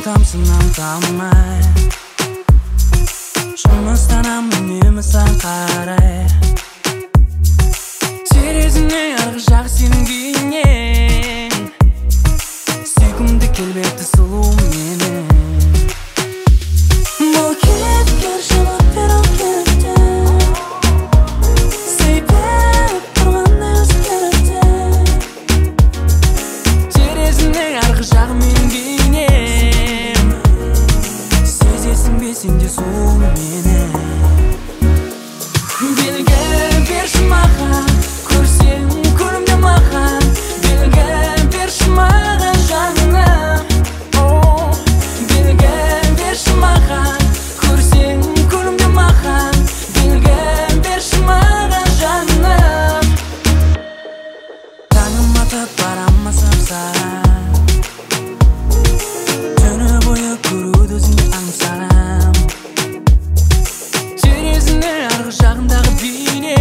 tamsından tamay Жұмыстанамын үнемі сан қарай Терезімнен арғы жақ сенің күйіңнен Сүйкімді келбетті сұлу менің Бұл кейіпкер жылап бер ол келіпті Сейпеліп тұрғандай өзгеріпті Терезімнен арғы жағы менің күйіңнен Сезесің бе сен де сұлу менің Белгі берші маған көрсең көрімде маған Белгі берші маған жаным Белгі берші маған көрсең көрімде маған Белгі берші маған жаным Таңым атып барам сап-сап Түні бойы көруді өзіңді аңсағам Терезімнен арғы жағындағы бейне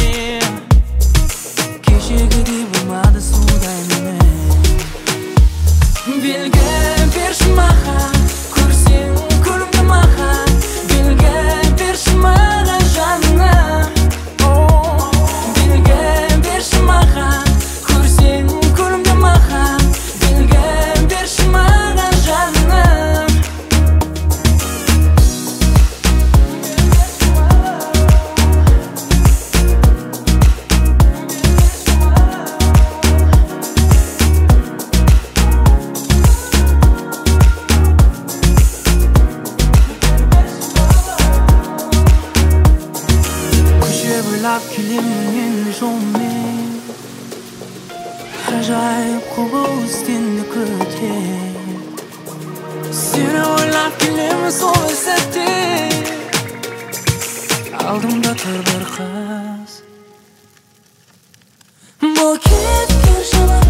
Кешегідей болмады судай менің Белгі берші маған көрсең көрімде маған Белгі берші маған жаным Белгі берші маған көрсең көрімде маған Белгі берші маған жаным Көше бойлап келемін енді жолмен Ғажайып құбылыс сені күткен Сені ойлап келемін сол сәтте Алдымда тұр бір қыз Бұл кейіпкер жылап